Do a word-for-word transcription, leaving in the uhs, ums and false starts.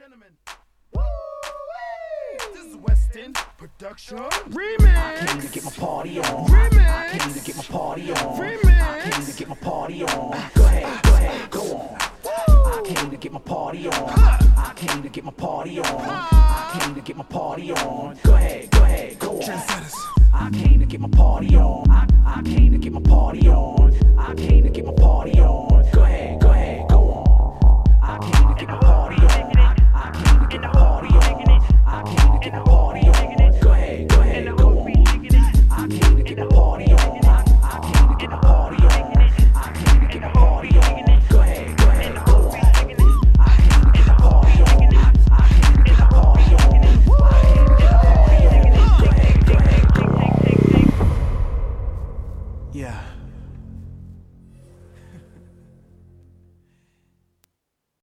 gentlemen. Woo-wee! This is Weston Production Remix. I came to get my party on. Remix. I came to get my party on. Remix. I came to get my party on. Go ahead, go ahead, go on. I came to get my party on. I came to get my party on. I came to get my party on. Go ahead, go ahead, go on. I came to get my party on. I, I came to get my party on. I came to get my party on. Go ahead, go ahead.